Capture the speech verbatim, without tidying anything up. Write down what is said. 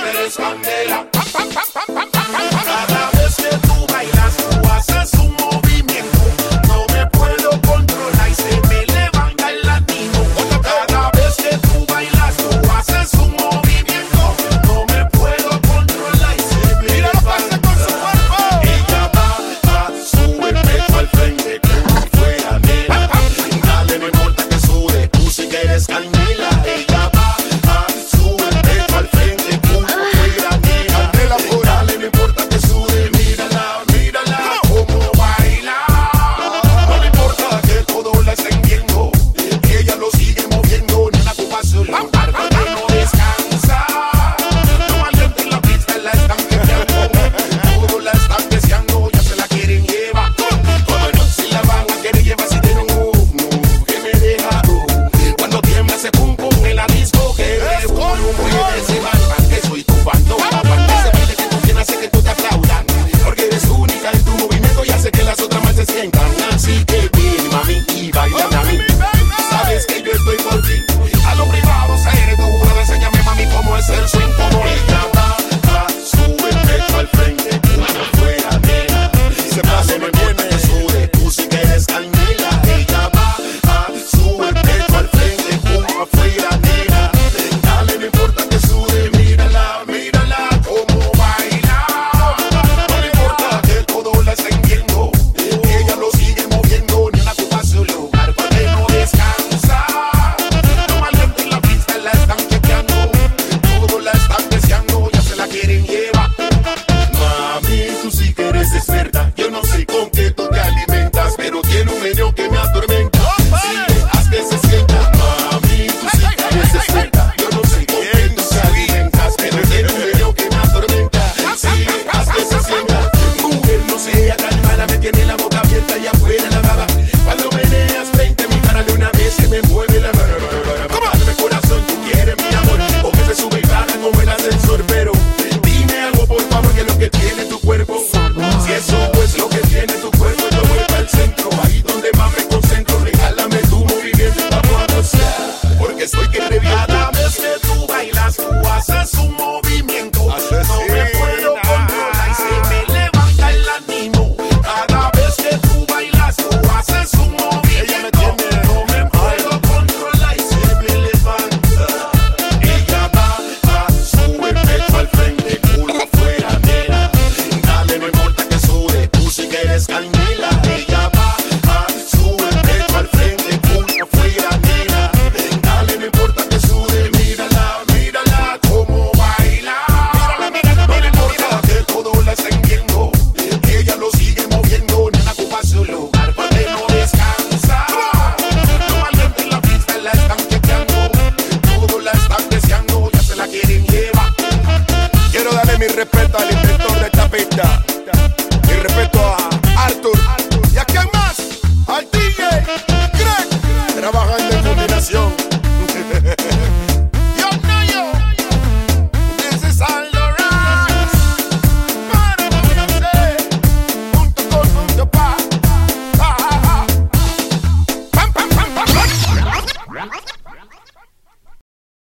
eres candela. Cada vez que tú bailas, tú haces un movimiento. No me puedo controlar y se me levanta el latino. Cada vez que tú bailas, tú haces un movimiento. No me puedo controlar y se me levanta. Con su cuerpo. Ella va, va, sube el pecho al frente como fuera nena. Dale, no importa que sube, tú sí que eres candela. Ella va, va, sube el pecho al frente como fuera nena. Dale, no importa que sube, mírala, mírala cómo baila. No le importa que todo la estén viendo, ella lo sigue moviendo. Nena, tu paso lo marca que no descansa. No valiente en la pista, la están quebrando. Todos la están deseando, ya se la quieren llevar. Como no se la van a querer llevar si tienen un move, move que me deja. uh. Cuando tiembla ese pum pum en la disco, que es como un mueve ese Batman, que soy tu fandom. Aparte ese baile que tú tienes hace que tú te aplaudan, porque eres única en tu movimiento y hace que las otras más se sientan. Así que ven, mami, y bailame a mí. Sabes que yo estoy por ti. A lo privado seré tu jurado, enséñame, mami, cómo es el swing, como ella va, va, sube el pecho al frente, como fuera nena. Se pasa, no importa que sube, tú sí que eres candela. Ella va, va, sube el pecho al frente, como fuera nena. Dale, no importa que sube, mírala, mírala cómo baila. No le importa que todo la estén viendo, ella lo sigue moviendo. Nena, tu paso lugar porque no descansa. No valiente en la pista, la están chequeando. Todos la están deseando, ya se la quieren llevar. Mami, tú sí que eres experta. Yo no sé con qué tú te alimentas, pero tiene un menú que me atormenta. Sí, haz que se sienta. Mami, tú sí que eres experta. Yo no sé con qué tú te alimentas, pero tiene un menú que me atormenta. Sí, haz que se sienta. Mujer, no sea tan mala, me tiene la boca abierta y afuera la baba. Cuando meneas frente a mi cara de una vez se me mueve la mano. Dame corazón, tú quieres mi amor, o que se sube y baja como el ascensor. Pero dime algo por favor, que es lo que tiene tu cuerpo. Si eso es lo que tiene tu cuerpo, yo voy para el centro, ahí donde más me concentro. Regálame tu movimiento, vamos a gozar, porque estoy que reviento. Cada vez que tú bailas, tú haces un movimiento. No me puedo controlar y se me levanta el latino. Cada vez que tú bailas, tú haces un movimiento. No me puedo controlar y se me levanta. Ella va, va, sube el pecho al frente, culo fuera nena. Dale, no importa que sube, tú sí que eres candela. Ella va, va, sube el pecho al frente, culo fuera nena. Dale, no importa que sube, mírala, mírala cómo baila. No le importa que todo la estén viendo, ella lo sigue moviendo. Nena, ocupa su lugar porque no descansa. No valiente en la pista, la están chequeando. Todos la están deseando, ya se la quieren llevar. Quiero darle mi respeto al inventor de esta pista.